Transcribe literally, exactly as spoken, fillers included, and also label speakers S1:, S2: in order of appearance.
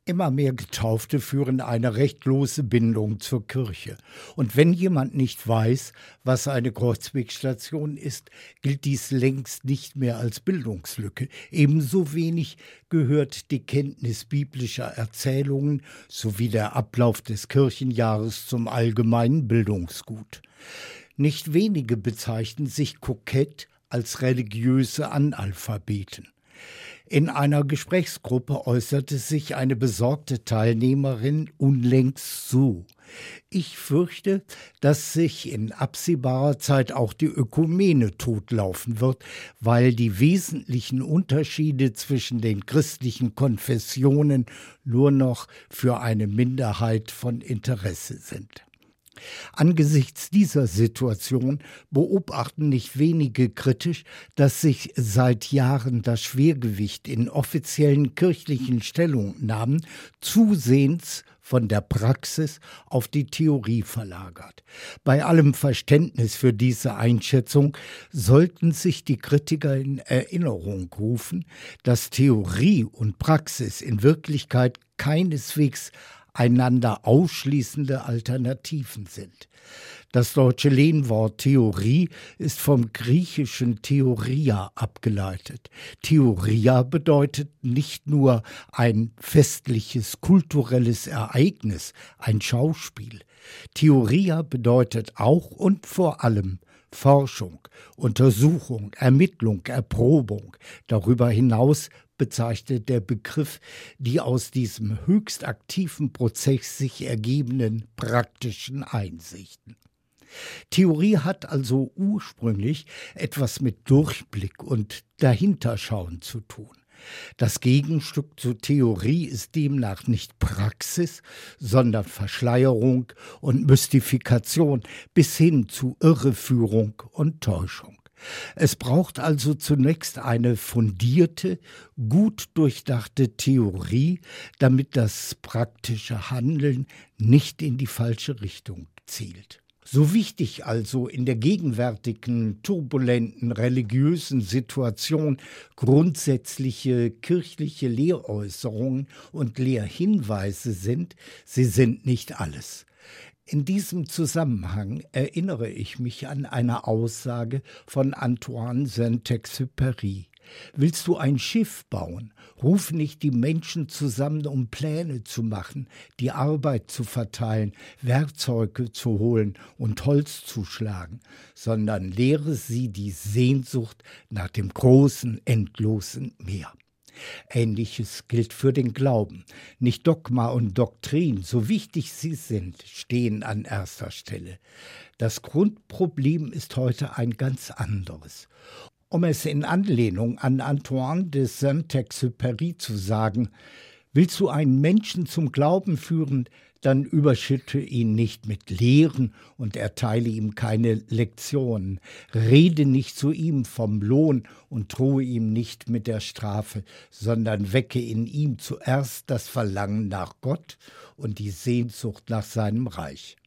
S1: Immer mehr Getaufte führen eine recht lose Bindung zur Kirche. Und wenn jemand nicht weiß, was eine Kreuzwegstation ist, gilt dies längst nicht mehr als Bildungslücke. Ebenso wenig gehört die Kenntnis biblischer Erzählungen sowie der Ablauf des Kirchenjahres zum allgemeinen Bildungsgut. Nicht wenige bezeichnen sich kokett als religiöse Analphabeten. In einer Gesprächsgruppe äußerte sich eine besorgte Teilnehmerin unlängst so: Ich fürchte, dass sich in absehbarer Zeit auch die Ökumene totlaufen wird, weil die wesentlichen Unterschiede zwischen den christlichen Konfessionen nur noch für eine Minderheit von Interesse sind. Angesichts dieser Situation beobachten nicht wenige kritisch, dass sich seit Jahren das Schwergewicht in offiziellen kirchlichen Stellungnahmen zusehends von der Praxis auf die Theorie verlagert. Bei allem Verständnis für diese Einschätzung sollten sich die Kritiker in Erinnerung rufen, dass Theorie und Praxis in Wirklichkeit keineswegs einander ausschließende Alternativen sind. Das deutsche Lehnwort Theorie ist vom griechischen Theoria abgeleitet. Theoria bedeutet nicht nur ein festliches kulturelles Ereignis, ein Schauspiel. Theoria bedeutet auch und vor allem Forschung, Untersuchung, Ermittlung, Erprobung. Darüber hinaus bezeichnet der Begriff die aus diesem höchst aktiven Prozess sich ergebenden praktischen Einsichten. Theorie hat also ursprünglich etwas mit Durchblick und Dahinterschauen zu tun. Das Gegenstück zur Theorie ist demnach nicht Praxis, sondern Verschleierung und Mystifikation bis hin zu Irreführung und Täuschung. Es braucht also zunächst eine fundierte, gut durchdachte Theorie, damit das praktische Handeln nicht in die falsche Richtung zielt. So wichtig also in der gegenwärtigen, turbulenten religiösen Situation grundsätzliche kirchliche Lehräußerungen und Lehrhinweise sind, sie sind nicht alles. In diesem Zusammenhang erinnere ich mich an eine Aussage von Antoine Saint-Exupéry. Willst du ein Schiff bauen? Ruf nicht die Menschen zusammen, um Pläne zu machen, die Arbeit zu verteilen, Werkzeuge zu holen und Holz zu schlagen, sondern lehre sie die Sehnsucht nach dem großen, endlosen Meer. Ähnliches gilt für den Glauben. Nicht Dogma und Doktrin, so wichtig sie sind, stehen an erster Stelle. Das Grundproblem ist heute ein ganz anderes. Um es in Anlehnung an Antoine de Saint-Exupéry zu sagen: Willst du einen Menschen zum Glauben führen, dann überschütte ihn nicht mit Lehren und erteile ihm keine Lektionen. Rede nicht zu ihm vom Lohn und drohe ihm nicht mit der Strafe, sondern wecke in ihm zuerst das Verlangen nach Gott und die Sehnsucht nach seinem Reich.